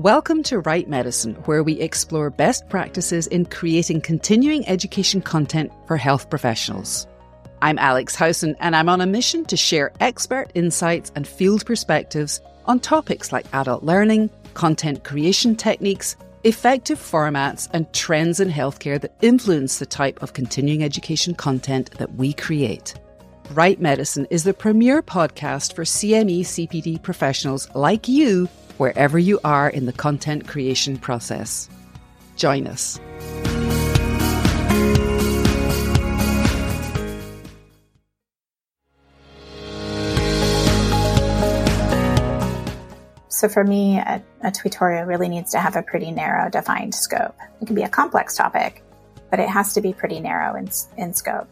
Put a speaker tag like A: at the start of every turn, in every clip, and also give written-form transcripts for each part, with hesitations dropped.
A: Welcome to Right Medicine, where we explore best practices in creating continuing education content for health professionals. I'm Alex Howson, and I'm on a mission to share expert insights and field perspectives on topics like adult learning, content creation techniques, effective formats, and trends in healthcare that influence the type of continuing education content that we create. Right Medicine is the premier podcast for CME CPD professionals like you, wherever you are in the content creation process. Join us.
B: So for me, a tutorial really needs to have a pretty narrow, defined scope. It can be a complex topic, but it has to be pretty narrow in scope.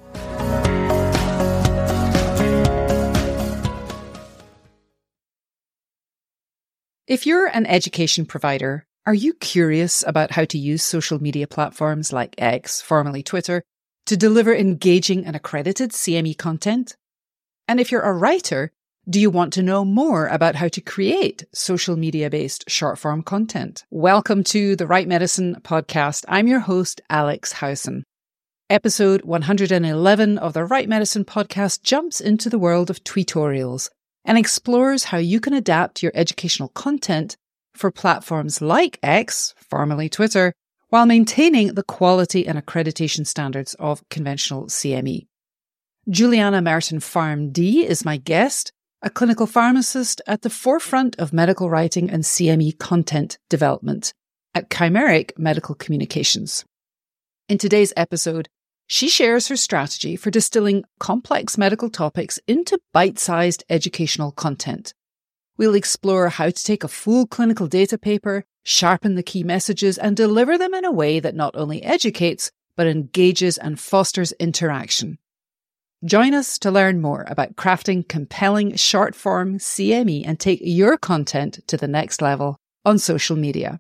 A: If you're an education provider, are you curious about how to use social media platforms like X, formerly Twitter, to deliver engaging and accredited CME content? And if you're a writer, do you want to know more about how to create social media-based short-form content? Welcome to the Right Medicine podcast. I'm your host, Alex Howson. Episode 111 of the Right Medicine podcast jumps into the world of tweetorials and explores how you can adapt your educational content for platforms like X, formerly Twitter, while maintaining the quality and accreditation standards of conventional CME. Juliana Merton PharmD is my guest, a clinical pharmacist at the forefront of medical writing and CME content development at Chimeric Medical Communications. In today's episode, she shares her strategy for distilling complex medical topics into bite-sized educational content. We'll explore how to take a full clinical data paper, sharpen the key messages, and deliver them in a way that not only educates, but engages and fosters interaction. Join us to learn more about crafting compelling short-form CME and take your content to the next level on social media.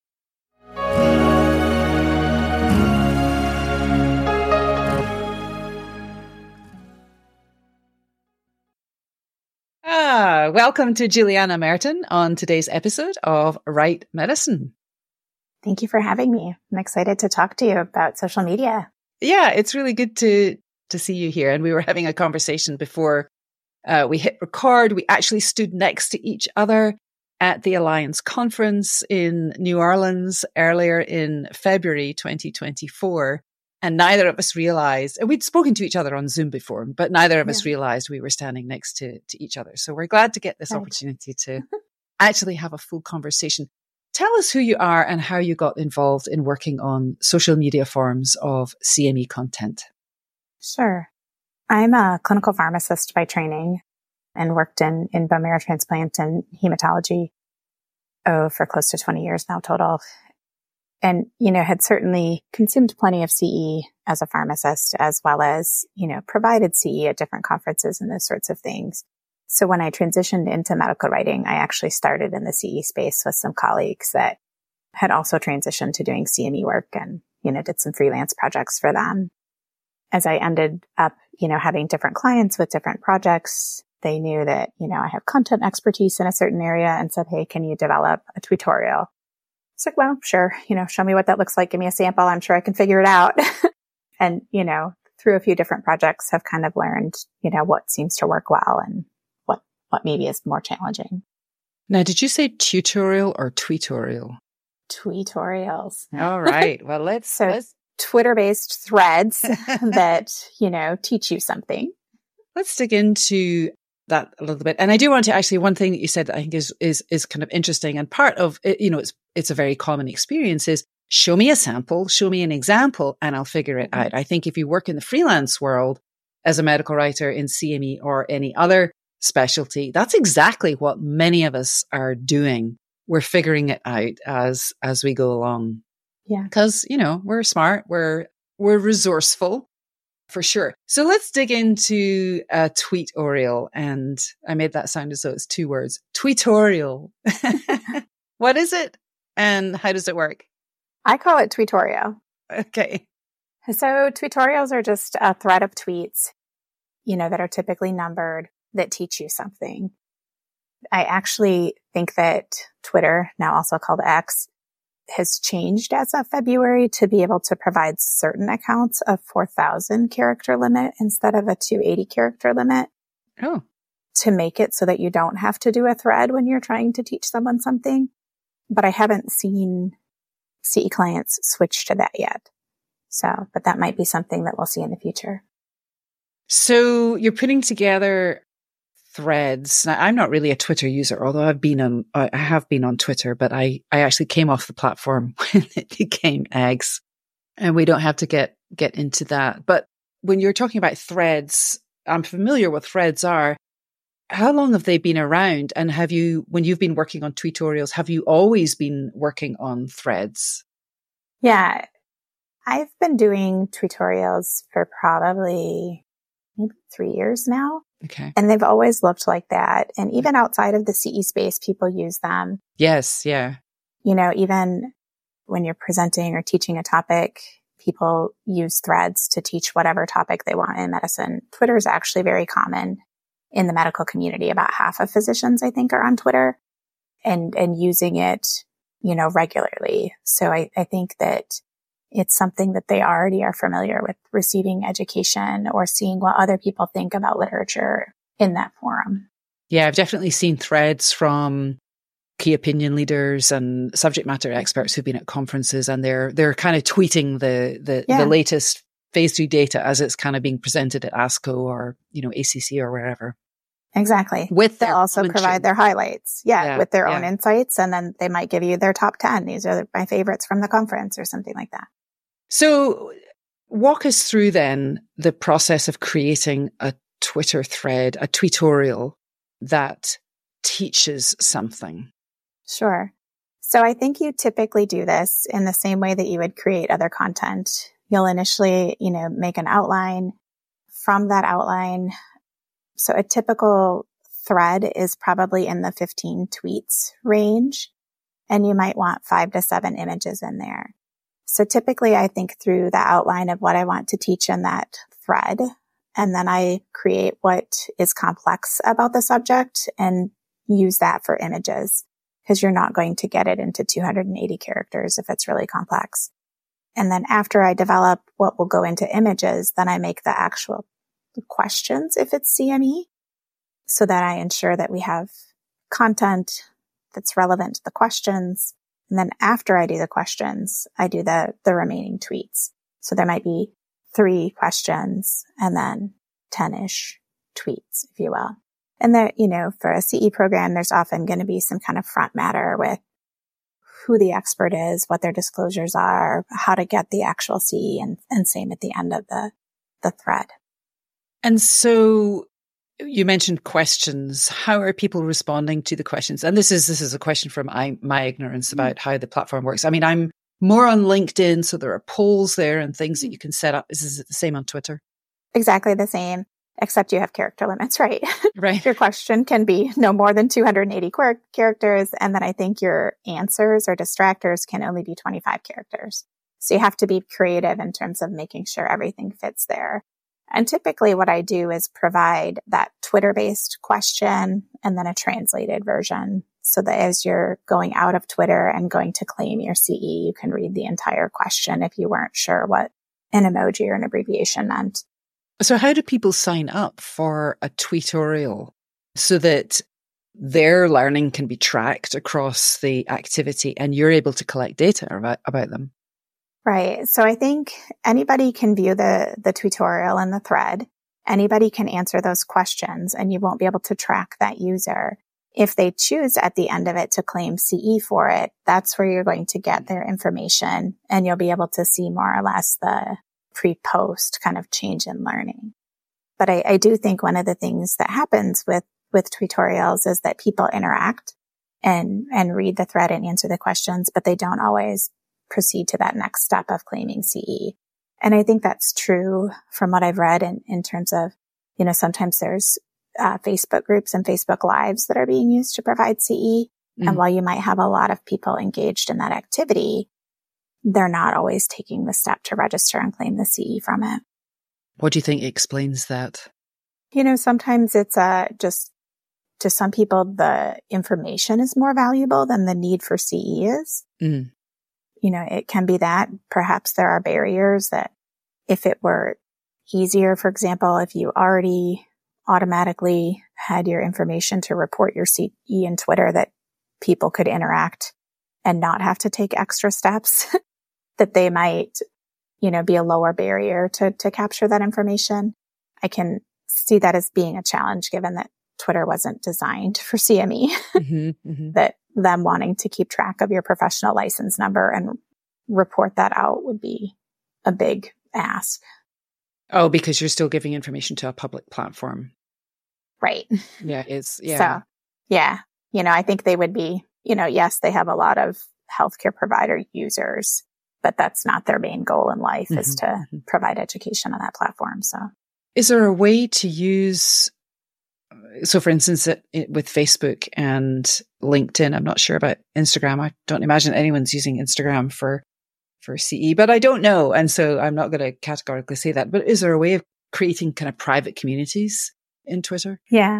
A: Welcome to Juliana Merton on today's episode of Right Medicine.
B: Thank you for having me. I'm excited to talk to you about social media.
A: Yeah, it's really good to see you here. And we were having a conversation before we hit record. We actually stood next to each other at the Alliance Conference in New Orleans earlier in February 2024. And neither of us realized, and we'd spoken to each other on Zoom before, but neither of us realized we were standing next to each other. So we're glad to get this opportunity to actually have a full conversation. Tell us who you are and how you got involved in working on social media forms of CME content.
B: Sure. I'm a clinical pharmacist by training and worked in bone marrow transplant and hematology, for close to 20 years now total. And, had certainly consumed plenty of CE as a pharmacist, as well as, provided CE at different conferences and those sorts of things. So when I transitioned into medical writing, I actually started in the CE space with some colleagues that had also transitioned to doing CME work and, did some freelance projects for them. As I ended up, having different clients with different projects, they knew that, I have content expertise in a certain area and said, hey, can you develop a tutorial? It's like, well, sure. Show me what that looks like. Give me a sample. I'm sure I can figure it out. And, through a few different projects have kind of learned, what seems to work well and what maybe is more challenging.
A: Now, did you say tutorial or tweetorial?
B: Tweetorials.
A: All right. Well, let's
B: Twitter-based threads that, teach you something.
A: Let's dig into that a little bit. And I do want to actually, one thing that you said that I think is kind of interesting, and part of it, it's a very common experience, is show me a sample, show me an example, and I'll figure it out. I think if you work in the freelance world as a medical writer in CME or any other specialty, that's exactly what many of us are doing. We're figuring it out as we go along.
B: Yeah.
A: Because, we're smart, we're resourceful. For sure. So let's dig into a tweetorial. And I made that sound as though it's two words. Tweetorial. What is it and how does it work?
B: I call it tweetorial.
A: Okay.
B: So tweetorials are just a thread of tweets, that are typically numbered that teach you something. I actually think that Twitter, now also called X, has changed as of February to be able to provide certain accounts a 4,000 character limit instead of a 280 character limit.
A: Oh.
B: To make it so that you don't have to do a thread when you're trying to teach someone something. But I haven't seen CE clients switch to that yet. So, but that might be something that we'll see in the future.
A: So you're putting together threads. Now, I'm not really a Twitter user, although I have been on Twitter, but I actually came off the platform when it became Eggs, and we don't have to get into that. But when you're talking about threads, I'm familiar what threads are. How long have they been around? And when you've been working on tutorials, have you always been working on threads?
B: Yeah, I've been doing tutorials for probably maybe 3 years now.
A: Okay.
B: And they've always looked like that. And even outside of the CE space, people use them.
A: Yes. Yeah.
B: Even when you're presenting or teaching a topic, people use threads to teach whatever topic they want in medicine. Twitter is actually very common in the medical community. About half of physicians, I think, are on Twitter and using it, regularly. So I think that it's something that they already are familiar with, receiving education or seeing what other people think about literature in that forum.
A: Yeah, I've definitely seen threads from key opinion leaders and subject matter experts who've been at conferences, and they're kind of tweeting the latest phase 3 data as it's kind of being presented at ASCO or, ACC or wherever.
B: Exactly. They'll also provide their highlights. With their own insights. And then they might give you their top 10. These are my favorites from the conference or something like that.
A: So walk us through then the process of creating a Twitter thread, a tutorial that teaches something.
B: Sure. So I think you typically do this in the same way that you would create other content. You'll initially, make an outline. From that outline, so a typical thread is probably in the 15 tweets range, and you might want 5 to 7 images in there. So typically I think through the outline of what I want to teach in that thread, and then I create what is complex about the subject and use that for images, because you're not going to get it into 280 characters if it's really complex. And then after I develop what will go into images, then I make the actual questions if it's CME, so that I ensure that we have content that's relevant to the questions. And then after I do the questions, I do the remaining tweets. So there might be 3 questions and then 10-ish tweets, if you will. And there, for a CE program, there's often going to be some kind of front matter with who the expert is, what their disclosures are, how to get the actual CE, and same at the end of the thread.
A: And so you mentioned questions. How are people responding to the questions? And this is a question from my ignorance about how the platform works. I mean, I'm more on LinkedIn, so there are polls there and things that you can set up. Is it the same on Twitter?
B: Exactly the same, except you have character limits, right?
A: Right.
B: Your question can be no more than 280 characters. And then I think your answers or distractors can only be 25 characters. So you have to be creative in terms of making sure everything fits there. And typically what I do is provide that Twitter-based question and then a translated version, so that as you're going out of Twitter and going to claim your CE, you can read the entire question if you weren't sure what an emoji or an abbreviation meant.
A: So how do people sign up for a tutorial so that their learning can be tracked across the activity and you're able to collect data about them?
B: Right. So I think anybody can view the tutorial and the thread. Anybody can answer those questions, and you won't be able to track that user. If they choose at the end of it to claim CE for it, that's where you're going to get their information, and you'll be able to see more or less the pre-post kind of change in learning. But I do think one of the things that happens with tutorials is that people interact and read the thread and answer the questions, but they don't always proceed to that next step of claiming CE. And I think that's true from what I've read in terms of, sometimes there's Facebook groups and Facebook Lives that are being used to provide CE. Mm-hmm. And while you might have a lot of people engaged in that activity, they're not always taking the step to register and claim the CE from it.
A: What do you think explains that?
B: Sometimes it's just to some people, the information is more valuable than the need for CE is.
A: Mm.
B: You know, it can be that perhaps there are barriers that if it were easier, for example, if you already automatically had your information to report your CE in Twitter, that people could interact and not have to take extra steps, that they might, you know, be a lower barrier to capture that information. I can see that as being a challenge given that Twitter wasn't designed for CME, that them wanting to keep track of your professional license number and report that out would be a big ask.
A: Oh, because you're still giving information to a public platform.
B: Right.
A: Yeah,
B: So, yeah, you know, I think they would be, you know, yes, they have a lot of healthcare provider users, but that's not their main goal in life is to provide education on that platform. So
A: is there a way to use, so for instance, with Facebook and LinkedIn, I'm not sure about Instagram. I don't imagine anyone's using Instagram for CE, but I don't know. And so I'm not going to categorically say that, but is there a way of creating kind of private communities in Twitter?
B: Yeah.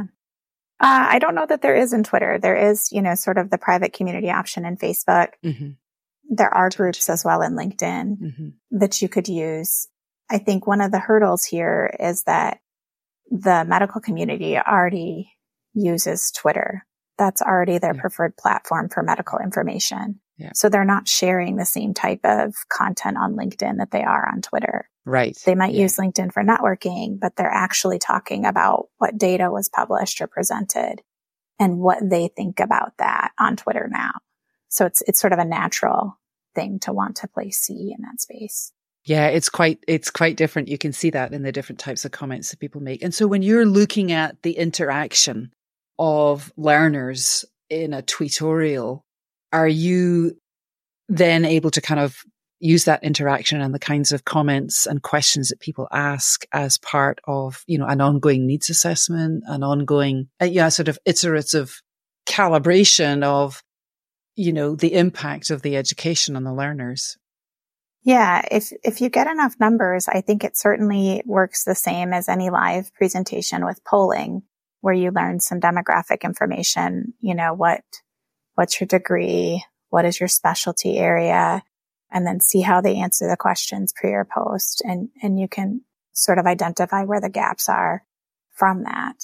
B: I don't know that there is in Twitter. There is, you know, sort of the private community option in Facebook. There are groups as well in LinkedIn that you could use. I think one of the hurdles here is that the medical community already uses Twitter. That's already their preferred platform for medical information.
A: Yeah.
B: So they're not sharing the same type of content on LinkedIn that they are on Twitter.
A: Right.
B: They might use LinkedIn for networking, but they're actually talking about what data was published or presented and what they think about that on Twitter now. So it's sort of a natural thing to want to place CE in that space.
A: Yeah, it's quite different. You can see that in the different types of comments that people make. And so when you're looking at the interaction of learners in a tutorial, are you then able to kind of use that interaction and the kinds of comments and questions that people ask as part of, you know, an ongoing needs assessment, an ongoing, sort of iterative calibration of, you know, the impact of the education on the learners?
B: Yeah, if you get enough numbers, I think it certainly works the same as any live presentation with polling, where you learn some demographic information, you know, what's your degree, what is your specialty area, and then see how they answer the questions pre or post. And you can sort of identify where the gaps are from that.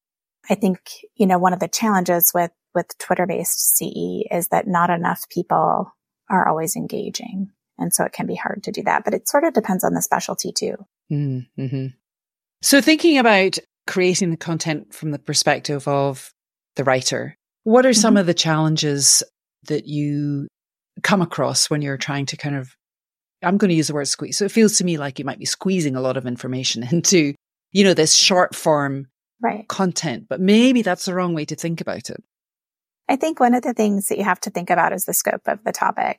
B: I think, you know, one of the challenges with Twitter-based CE is that not enough people are always engaging. And so it can be hard to do that, but it sort of depends on the specialty too.
A: Mm-hmm. So thinking about creating the content from the perspective of the writer, what are some of the challenges that you come across when you're trying to kind of, I'm going to use the word squeeze. So it feels to me like you might be squeezing a lot of information into, you know, this short form content, but maybe that's the wrong way to think about it.
B: I think one of the things that you have to think about is the scope of the topic.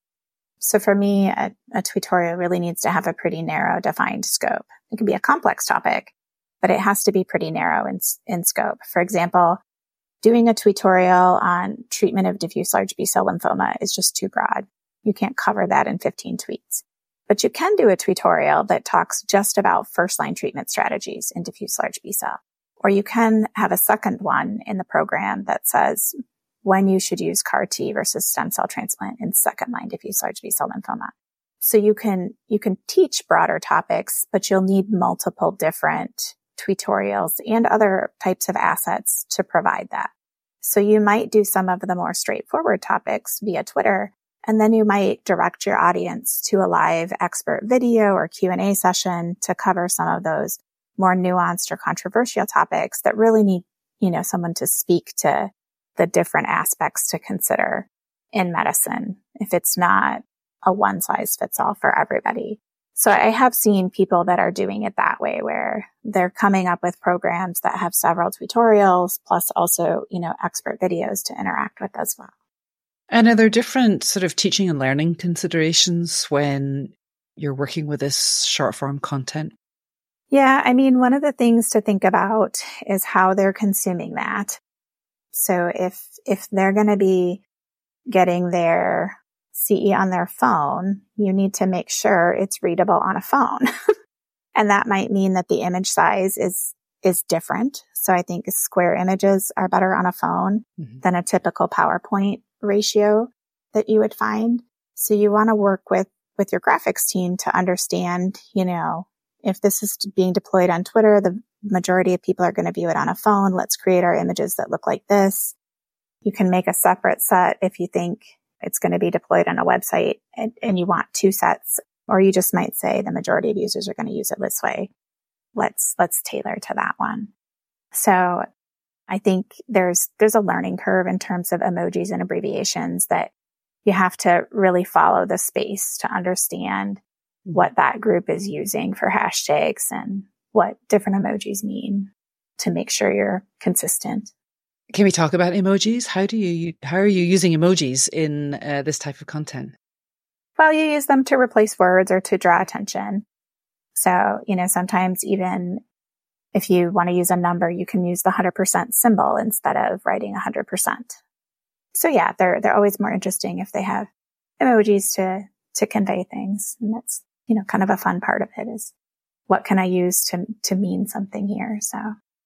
B: So for me, a tutorial really needs to have a pretty narrow defined scope. It can be a complex topic, but it has to be pretty narrow in scope. For example, doing a tutorial on treatment of diffuse large B-cell lymphoma is just too broad. You can't cover that in 15 tweets. But you can do a tutorial that talks just about first-line treatment strategies in diffuse large B-cell. Or you can have a second one in the program that says when you should use CAR T versus stem cell transplant in second-line diffuse large B-cell lymphoma. So you can teach broader topics, but you'll need multiple different tutorials and other types of assets to provide that. So you might do some of the more straightforward topics via Twitter, and then you might direct your audience to a live expert video or Q&A session to cover some of those more nuanced or controversial topics that really need, you know, someone to speak to the different aspects to consider in medicine if it's not a one size fits all for everybody. So I have seen people that are doing it that way, where they're coming up with programs that have several tutorials plus also, you know, expert videos to interact with as well.
A: And are there different sort of teaching and learning considerations when you're working with this short form content?
B: Yeah, I mean, one of the things to think about is how they're consuming that. So if they're going to be getting their CE on their phone, you need to make sure it's readable on a phone. And that might mean that the image size is is different. So I think square images are better on a phone than a typical PowerPoint ratio that you would find. So you want to work with your graphics team to understand, if this is being deployed on Twitter, the majority of people are going to view it on a phone. Let's create our images that look like this. You can make a separate set if you think it's going to be deployed on a website and you want two sets, or you just might say the majority of users are going to use it this way. Let's tailor to that one. So I think there's a learning curve in terms of emojis and abbreviations that you have to really follow the space to understand what that group is using for hashtags and what different emojis mean to make sure you're consistent.
A: Can we talk about emojis? How are you using emojis in this type of content?
B: Well, you use them to replace words or to draw attention. So, sometimes even if you want to use a number, you can use the 100% symbol instead of writing 100%. So yeah, they're always more interesting if they have emojis to convey things. And that's, kind of a fun part of it is what can I use to mean something here? So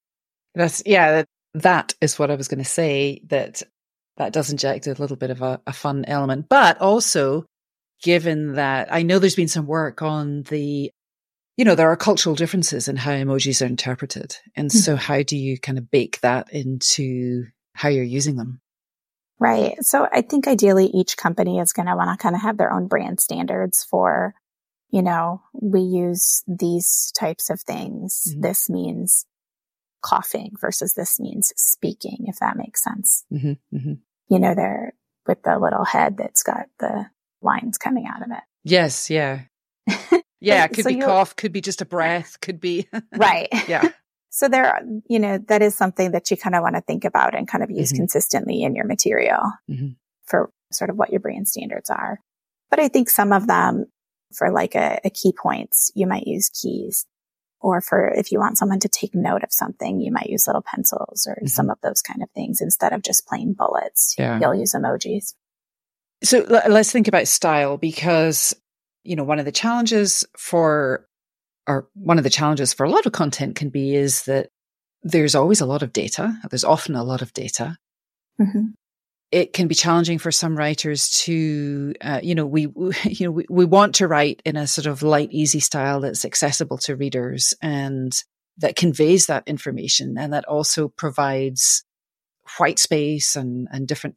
A: that is what I was going to say, that does inject a little bit of a fun element, but also given that I know there's been some work on there are cultural differences in how emojis are interpreted. And so how do you kind of bake that into how you're using them?
B: Right. So I think ideally each company is going to want to kind of have their own brand standards for, we use these types of things. Mm-hmm. This means coughing versus this means speaking, if that makes sense. Mm-hmm. Mm-hmm. They're with the little head that's got the lines coming out of it.
A: Yes. Yeah. Yeah. It could be cough, could be just a breath, could be.
B: Right.
A: Yeah.
B: So there are, that is something that you kind of want to think about and kind of use consistently in your material for sort of what your brand standards are. But I think some of them for like a key points, you might use keys, or for if you want someone to take note of something, you might use little pencils or some of those kind of things instead of just plain bullets. Yeah. You'll use emojis.
A: So let's think about style, because, one of the challenges for a lot of content can be is that there's always a lot of data. There's often a lot of data. Mm-hmm. It can be challenging for some writers to, we want to write in a sort of light, easy style that's accessible to readers and that conveys that information, and that also provides white space and different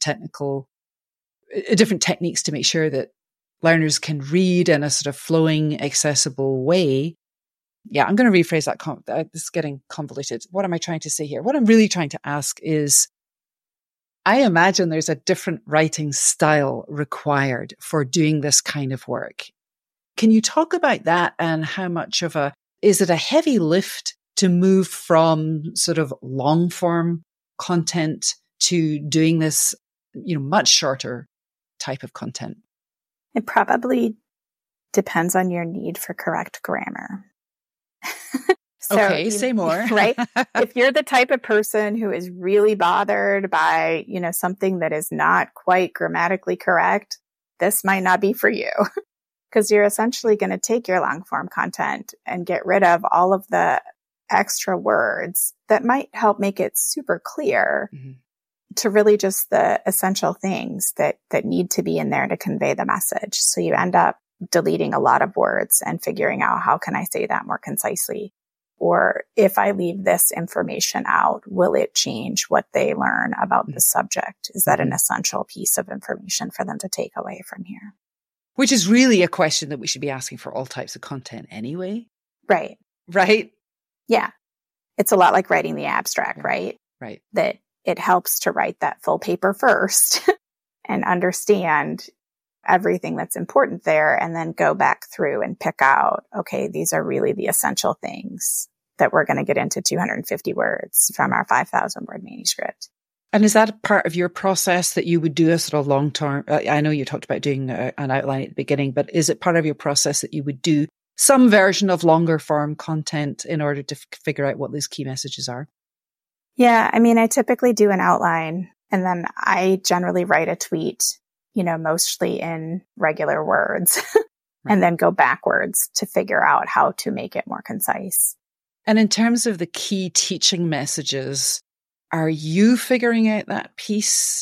A: techniques to make sure that learners can read in a sort of flowing, accessible way. Yeah, I'm going to rephrase that. This is getting convoluted. What am I trying to say here? What I'm really trying to ask is, I imagine there's a different writing style required for doing this kind of work. Can you talk about that, and how much is it a heavy lift to move from sort of long form content to doing this, much shorter type of content?
B: It probably depends on your need for correct grammar.
A: Okay, say more.
B: Right? If you're the type of person who is really bothered by, something that is not quite grammatically correct, this might not be for you, because you're essentially going to take your long form content and get rid of all of the extra words that might help make it super clear to really just the essential things that need to be in there to convey the message. So you end up deleting a lot of words and figuring out, how can I say that more concisely? Or if I leave this information out, will it change what they learn about the subject? Is that an essential piece of information for them to take away from here?
A: Which is really a question that we should be asking for all types of content anyway.
B: Right.
A: Right?
B: Yeah. It's a lot like writing the abstract, right?
A: Right.
B: That it helps to write that full paper first and understand everything that's important there, and then go back through and pick out, okay, these are really the essential things that we're going to get into 250 words from our 5,000 word manuscript.
A: And is that a part of your process that you would do a sort of long-term, I know you talked about doing an outline at the beginning, but is it part of your process that you would do some version of longer form content in order to figure out what those key messages are?
B: Yeah, I typically do an outline, and then I generally write a tweet, mostly in regular words, and then go backwards to figure out how to make it more concise.
A: And in terms of the key teaching messages, are you figuring out that piece,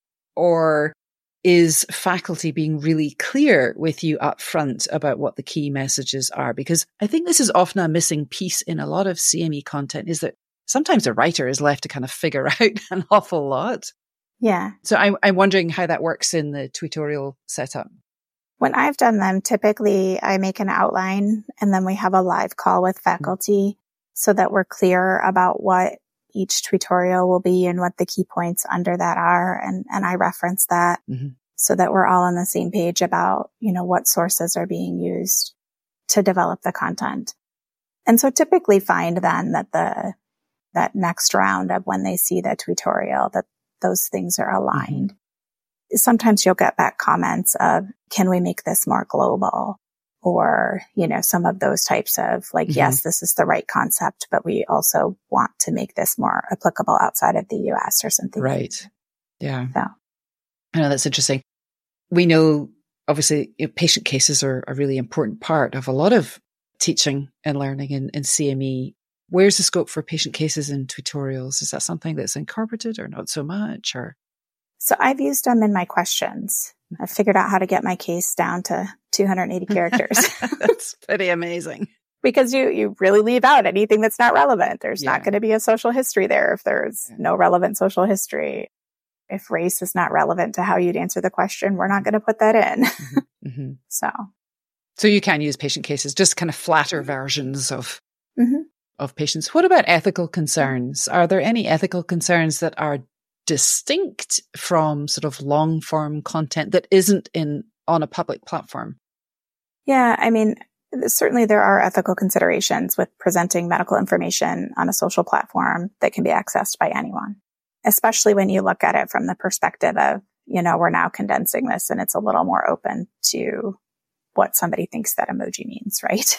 A: or is faculty being really clear with you up front about what the key messages are? Because I think this is often a missing piece in a lot of CME content, is that sometimes a writer is left to kind of figure out an awful lot.
B: Yeah.
A: So I'm wondering how that works in the tutorial setup.
B: When I've done them, typically I make an outline and then we have a live call with faculty so that we're clear about what each tutorial will be and what the key points under that are. And I reference that so that we're all on the same page about, what sources are being used to develop the content. And so typically find then that that next round of when they see the tutorial, that those things are aligned. Sometimes you'll get back comments of, can we make this more global? Or, some of those types of yes, this is the right concept, but we also want to make this more applicable outside of the US or something.
A: Right. Yeah.
B: So.
A: I know that's interesting. We know, obviously, patient cases are a really important part of a lot of teaching and learning in CME. Where's the scope for patient cases in tutorials? Is that something that's incorporated or not so much? Or
B: So I've used them in my questions. I've figured out how to get my case down to 280 characters.
A: That's pretty amazing.
B: Because you really leave out anything that's not relevant. There's not going to be a social history there if there's no relevant social history. If race is not relevant to how you'd answer the question, we're not going to put that in. So
A: you can use patient cases, just kind of flatter versions of patients. What about ethical concerns? Are there any ethical concerns that are distinct from sort of long form content that isn't on a public platform?
B: Yeah, I mean, certainly there are ethical considerations with presenting medical information on a social platform that can be accessed by anyone, especially when you look at it from the perspective of, we're now condensing this and it's a little more open to what somebody thinks that emoji means, right?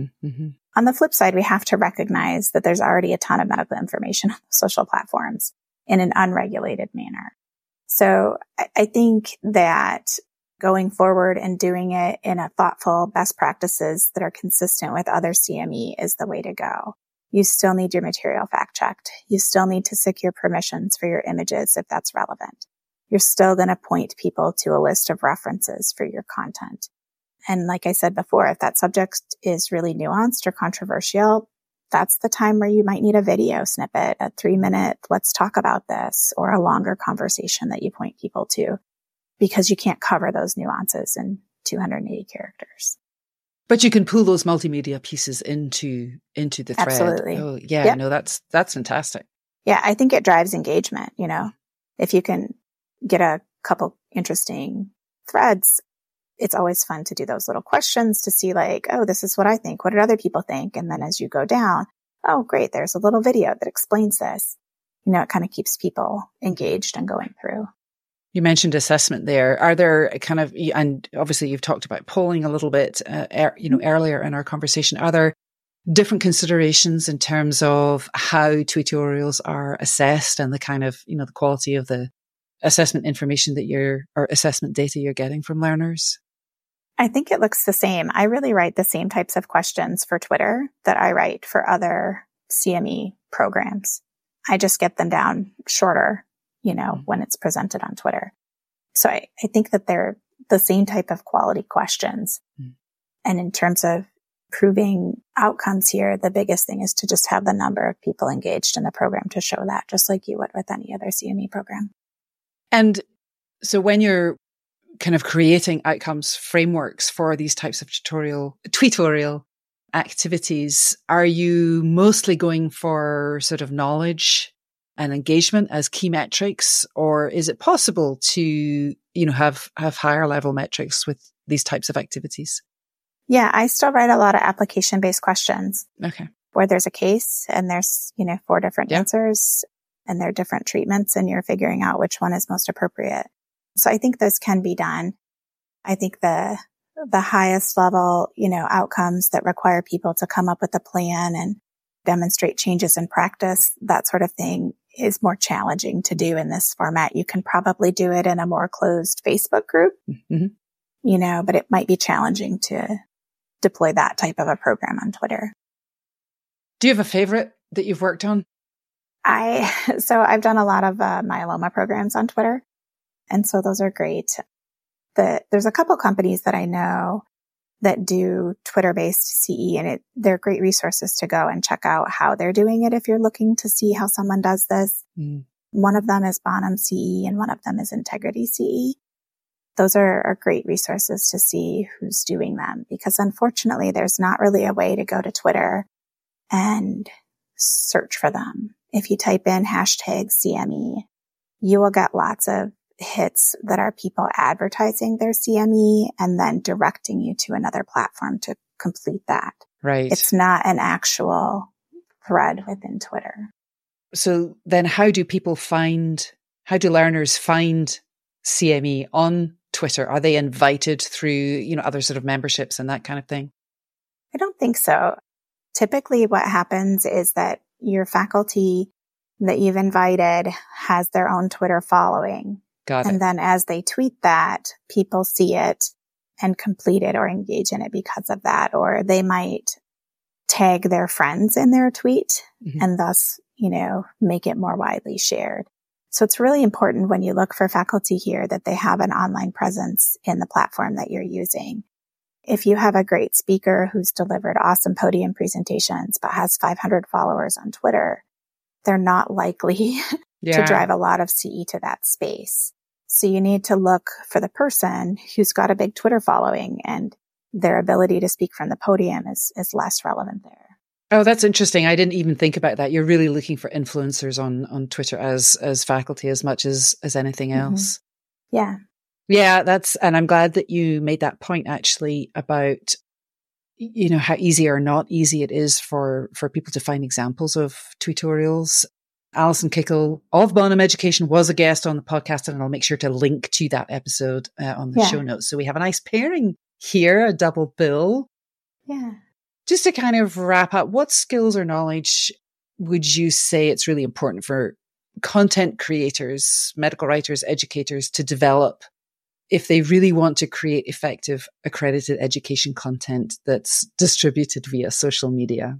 B: On the flip side, we have to recognize that there's already a ton of medical information on social platforms in an unregulated manner. So I think that going forward and doing it in a thoughtful best practices that are consistent with other CME is the way to go. You still need your material fact checked. You still need to secure permissions for your images if that's relevant. You're still going to point people to a list of references for your content. And like I said before, if that subject is really nuanced or controversial, that's the time where you might need a video snippet, a 3-minute, let's talk about this, or a longer conversation that you point people to, because you can't cover those nuances in 280 characters.
A: But you can pull those multimedia pieces into the thread.
B: Absolutely.
A: Oh, yeah. No, that's fantastic.
B: Yeah, I think it drives engagement. If you can get a couple interesting threads, it's always fun to do those little questions to see oh, this is what I think. What did other people think? And then as you go down, oh, great, there's a little video that explains this. It kind of keeps people engaged and going through.
A: You mentioned assessment there. Are there and obviously you've talked about polling a little bit, earlier in our conversation. Are there different considerations in terms of how tutorials are assessed and the kind of, the quality of the assessment information or assessment data you're getting from learners?
B: I think it looks the same. I really write the same types of questions for Twitter that I write for other CME programs. I just get them down shorter, when it's presented on Twitter. So I think that they're the same type of quality questions. And in terms of proving outcomes here, the biggest thing is to just have the number of people engaged in the program to show that, just like you would with any other CME program.
A: And so when you're kind of creating outcomes frameworks for these types of tutorial activities, are you mostly going for sort of knowledge and engagement as key metrics, or is it possible to, have higher level metrics with these types of activities?
B: Yeah, I still write a lot of application-based questions.
A: Okay.
B: Where there's a case and there's, 4 different answers and there are different treatments and you're figuring out which one is most appropriate. So I think those can be done. I think the highest level, outcomes that require people to come up with a plan and demonstrate changes in practice, that sort of thing is more challenging to do in this format. You can probably do it in a more closed Facebook group, but it might be challenging to deploy that type of a program on Twitter.
A: Do you have a favorite that you've worked on?
B: So I've done a lot of myeloma programs on Twitter. And so those are great. There's a couple companies that I know that do Twitter-based CE, and they're great resources to go and check out how they're doing it if you're looking to see how someone does this. One of them is Bonum CE and one of them is Integrity CE. Those are great resources to see who's doing them, because unfortunately there's not really a way to go to Twitter and search for them. If you type in hashtag CME, you will get lots of hits that are people advertising their CME and then directing you to another platform to complete that.
A: Right.
B: It's not an actual thread within Twitter.
A: So then how do learners find CME on Twitter? Are they invited through, other sort of memberships and that kind of thing?
B: I don't think so. Typically what happens is that your faculty that you've invited has their own Twitter following.
A: Got it.
B: And then as they tweet that, people see it and complete it or engage in it because of that. Or they might tag their friends in their tweet and thus, make it more widely shared. So it's really important when you look for faculty here that they have an online presence in the platform that you're using. If you have a great speaker who's delivered awesome podium presentations but has 500 followers on Twitter, they're not likely to drive a lot of CE to that space. So you need to look for the person who's got a big Twitter following, and their ability to speak from the podium is less relevant there.
A: Oh, that's interesting. I didn't even think about that. You're really looking for influencers on Twitter as faculty as much as anything else.
B: Yeah.
A: Yeah, and I'm glad that you made that point actually about, how easy or not easy it is for people to find examples of tutorials. Alison Kickle of Bonum Education was a guest on the podcast, and I'll make sure to link to that episode on the show notes. So we have a nice pairing here, a double bill.
B: Yeah.
A: Just to kind of wrap up, what skills or knowledge would you say it's really important for content creators, medical writers, educators to develop if they really want to create effective accredited education content that's distributed via social media?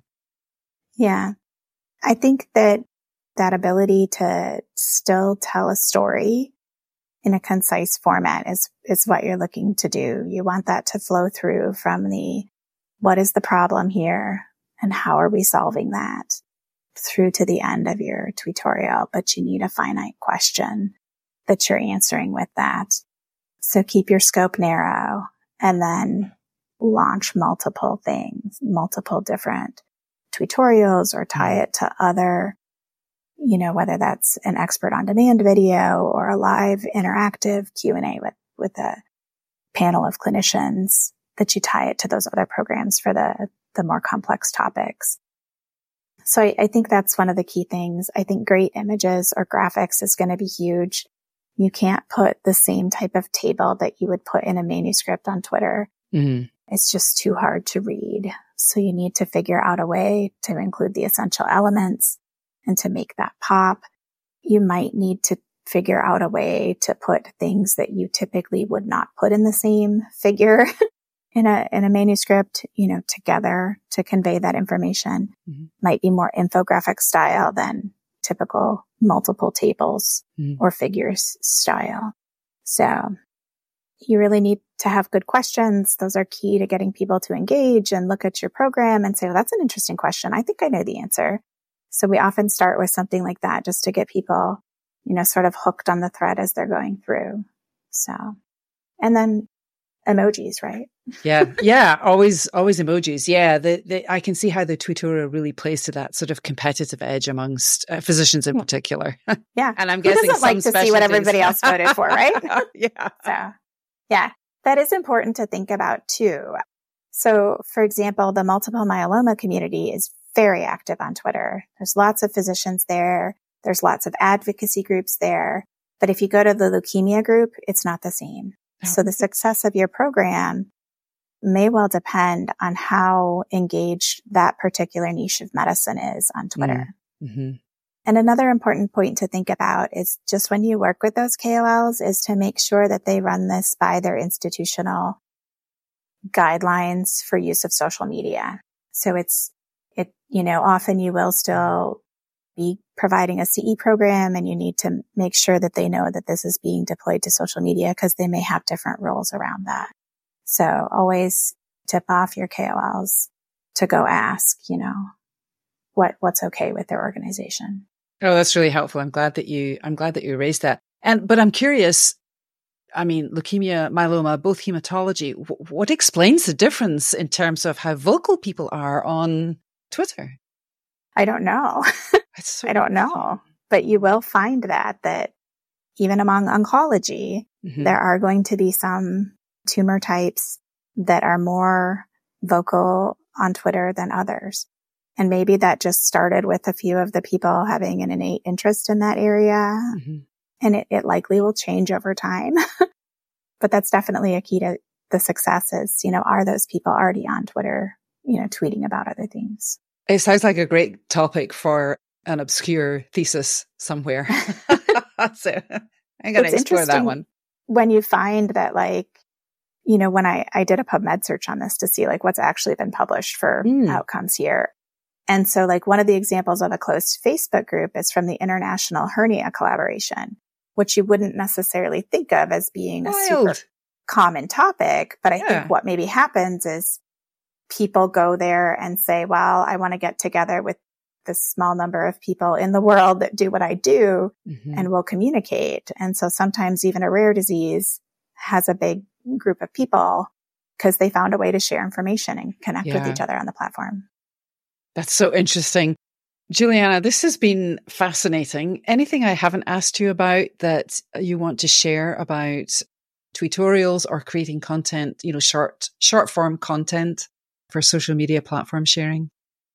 B: Yeah. I think that ability to still tell a story in a concise format is what you're looking to do. You want that to flow through from what is the problem here and how are we solving that through to the end of your tutorial, but you need a finite question that you're answering with that. So keep your scope narrow and then launch multiple things, multiple different tutorials, or tie it to other, whether that's an expert on demand video or a live interactive Q&A with a panel of clinicians, that you tie it to those other programs for the more complex topics. So I think that's one of the key things. I think great images or graphics is going to be huge. You can't put the same type of table that you would put in a manuscript on Twitter. It's just too hard to read. So you need to figure out a way to include the essential elements and to make that pop. You might need to figure out a way to put things that you typically would not put in the same figure in a manuscript, together to convey that information. Might be more infographic style than typical multiple tables or figures style. So you really need to have good questions. Those are key to getting people to engage and look at your program and say, well, that's an interesting question. I think I know the answer. So we often start with something like that just to get people, sort of hooked on the thread as they're going through. So, and then emojis, right?
A: Yeah. Always emojis. Yeah. I can see how the tutorial really plays to that sort of competitive edge amongst physicians in particular.
B: Yeah.
A: And I'm guessing
B: who doesn't like to see what everybody else voted for, right?
A: Yeah.
B: So, yeah, that is important to think about too. So, for example, the multiple myeloma community is very active on Twitter. There's lots of physicians there. There's lots of advocacy groups there. But if you go to the leukemia group, it's not the same. So the success of your program may well depend on how engaged that particular niche of medicine is on Twitter. And another important point to think about is just when you work with those KOLs is to make sure that they run this by their institutional guidelines for use of social media. So Often you will still be providing a CE program and you need to make sure that they know that this is being deployed to social media because they may have different rules around that. So always tip off your KOLs to go ask, what's okay with their organization.
A: Oh, that's really helpful. I'm glad that you raised that. But I'm curious, leukemia, myeloma, both hematology, what explains the difference in terms of how vocal people are on Twitter?
B: I don't know. I don't know. But you will find that even among oncology, there are going to be some tumor types that are more vocal on Twitter than others. And maybe that just started with a few of the people having an innate interest in that area. And it likely will change over time. But that's definitely a key to the success is, are those people already on Twitter, tweeting about other things?
A: It sounds like a great topic for an obscure thesis somewhere. So I'm going to explore that one.
B: When you find that, when I did a PubMed search on this to see what's actually been published for outcomes here. And so one of the examples of a closed Facebook group is from the International Hernia Collaboration, which you wouldn't necessarily think of as being a super common topic. But I think what maybe happens is people go there and say, well, I want to get together with this small number of people in the world that do what I do and will communicate. And so sometimes even a rare disease has a big group of people because they found a way to share information and connect with each other on the platform.
A: That's so interesting. Juliana, this has been fascinating. Anything I haven't asked you about that you want to share about tutorials or creating content, short form content for social media platform sharing?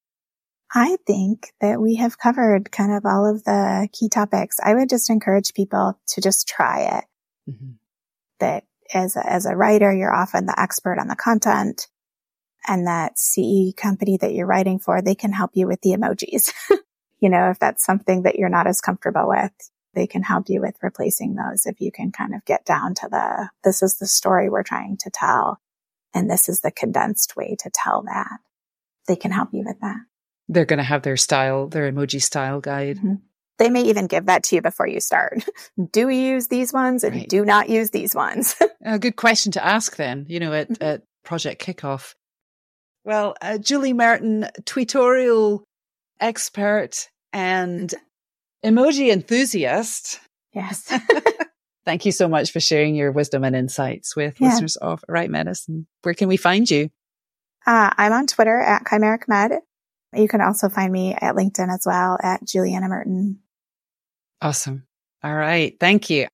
B: I think that we have covered kind of all of the key topics. I would just encourage people to just try it. That as a writer, you're often the expert on the content, and that CE company that you're writing for, they can help you with the emojis. If that's something that you're not as comfortable with, they can help you with replacing those. If you can kind of get down to this is the story we're trying to tell, and this is the condensed way to tell that, they can help you with that.
A: They're going to have their emoji style guide.
B: They may even give that to you before you start. Do we use these ones and do not use these ones?
A: A good question to ask then, at Project Kickoff. Well, Julie Merton, tutorial expert and emoji enthusiast.
B: Yes.
A: Thank you so much for sharing your wisdom and insights with listeners of Right Medicine. Where can we find you?
B: I'm on Twitter at Chimeric Med. You can also find me at LinkedIn as well at Juliana Merton.
A: Awesome. All right. Thank you.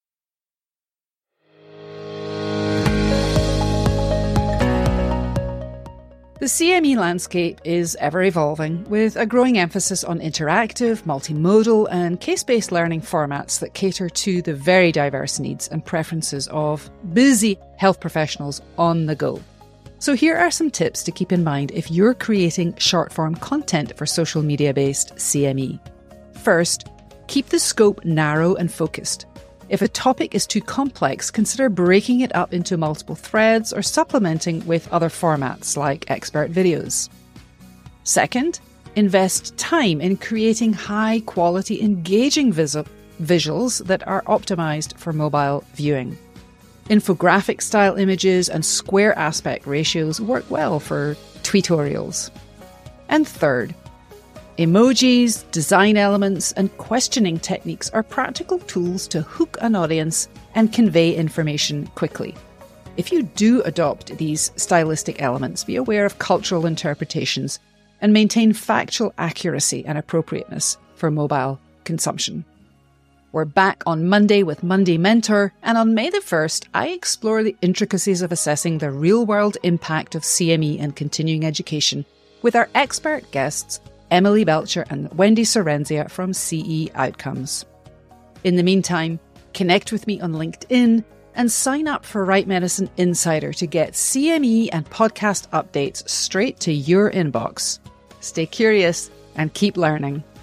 A: The CME landscape is ever evolving, with a growing emphasis on interactive, multimodal, and case-based learning formats that cater to the very diverse needs and preferences of busy health professionals on the go. So here are some tips to keep in mind if you're creating short-form content for social media-based CME. First, keep the scope narrow and focused. If a topic is too complex, consider breaking it up into multiple threads or supplementing with other formats like expert videos. Second, invest time in creating high-quality, engaging visuals that are optimized for mobile viewing. Infographic-style images and square aspect ratios work well for tutorials. And third, emojis, design elements, and questioning techniques are practical tools to hook an audience and convey information quickly. If you do adopt these stylistic elements, be aware of cultural interpretations and maintain factual accuracy and appropriateness for mobile consumption. We're back on Monday with Monday Mentor, and on May the 1st, I explore the intricacies of assessing the real-world impact of CME and continuing education with our expert guests, Emily Belcher and Wendy Sorrenzia from CE Outcomes. In the meantime, connect with me on LinkedIn and sign up for Right Medicine Insider to get CME and podcast updates straight to your inbox. Stay curious and keep learning.